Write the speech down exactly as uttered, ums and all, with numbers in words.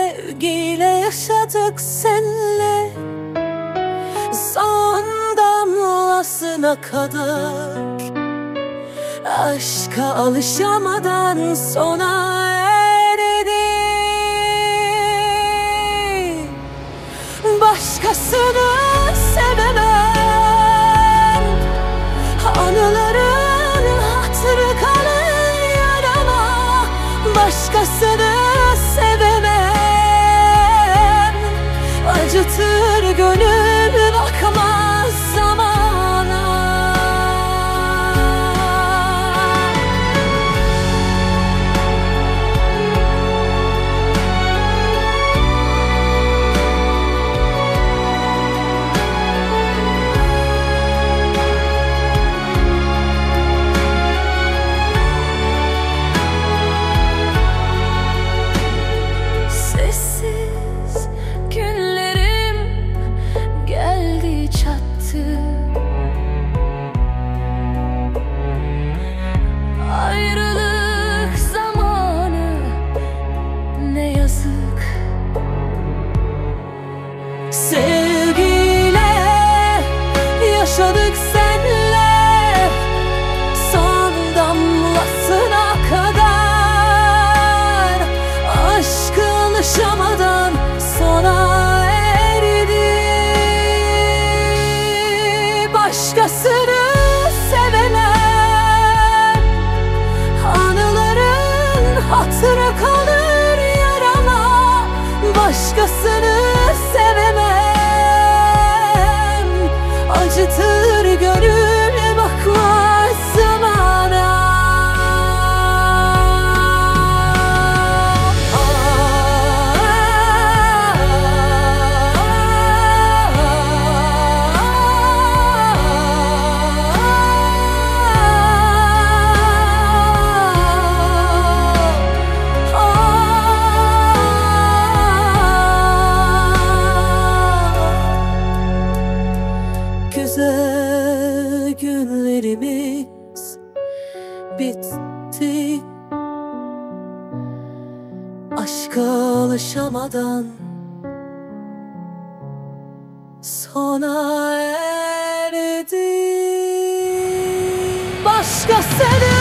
Sevgiyle yaşadık senle, son damlasına kadar. Aşka alışamadan sona erdi. Başkasını sevemem, anıların hatırı kalır yarama. Başkasını sevemem, acıtır gönül bakmaz zamana. Sessiz günlerim geldi çattı. Ayrılık zamanı ne yazık. Sevgiyle yaşadık senle, son damlasına kadar. Aşkı alışamadan sona erdi. Başkasını sevemem, anıların hatırı kalır yarama. Başkasını sevemem, acıtır gönül bakmaz zamana. Güzel günlerimiz bitti. Aşka alışamadan sona erdi. Başkasını